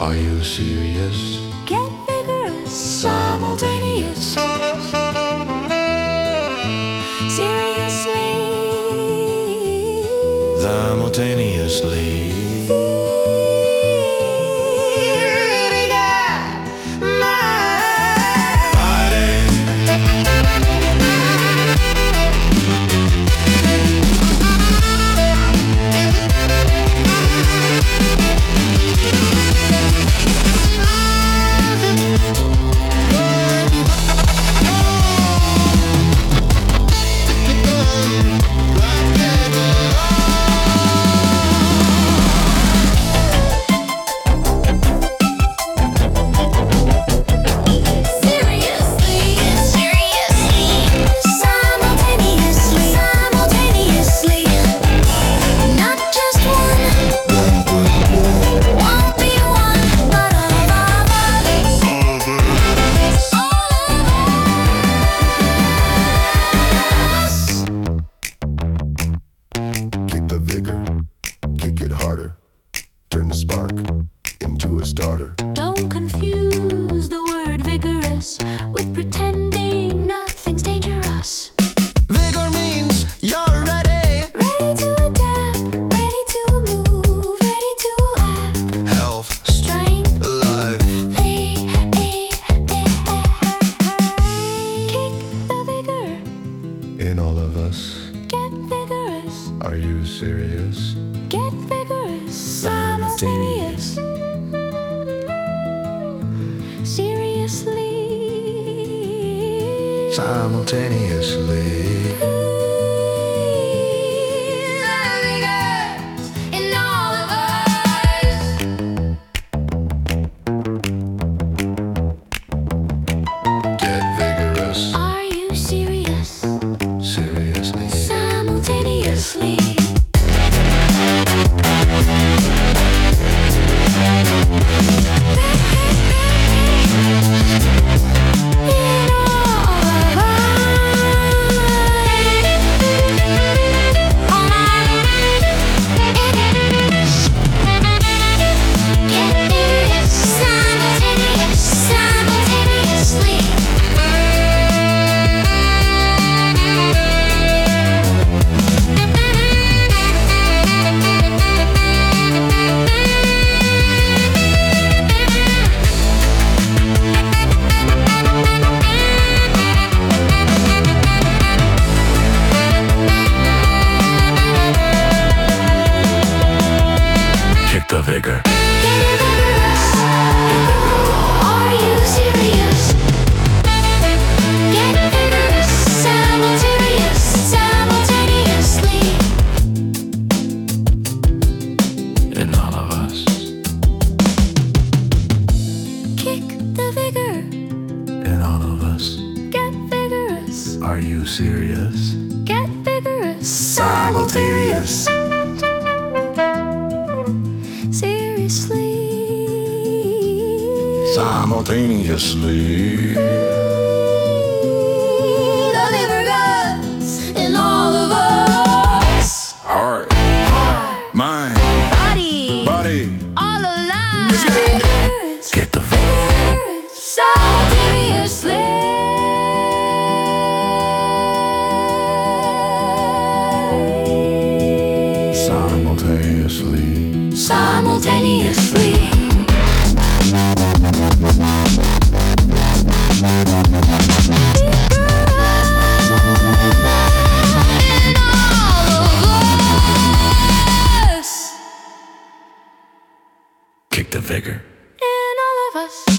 Are you serious? Get vigorous, simultaneous. Seriously, Simultaneously. Turn the spark into a starter. Don't confuse the word vigorous with pretending nothing's dangerous. Vigor means you're ready. Ready to adapt, ready to move, ready to act. Health, Strength, alive. Kick the vigor. In all of us. Get vigorous. Are you serious? Get vigorous. Simultaneous. Seriously. Simultaneously. In all of us. Get vigorous. Are you serious? Seriously. Simultaneously. The vigor. Are you serious? Get vigorous, simultaneously. In all of us. Kick the vigor. In all of us. Get vigorous. Are you serious? Get vigorous, Simultaneous. Seriously. Simultaneously. The vigorous in all of us. Heart, mind, Body, body. all alive. Vigorous, Get the vigor. simultaneously. Simultaneously. In all of us. Kick the vigor. In all of us.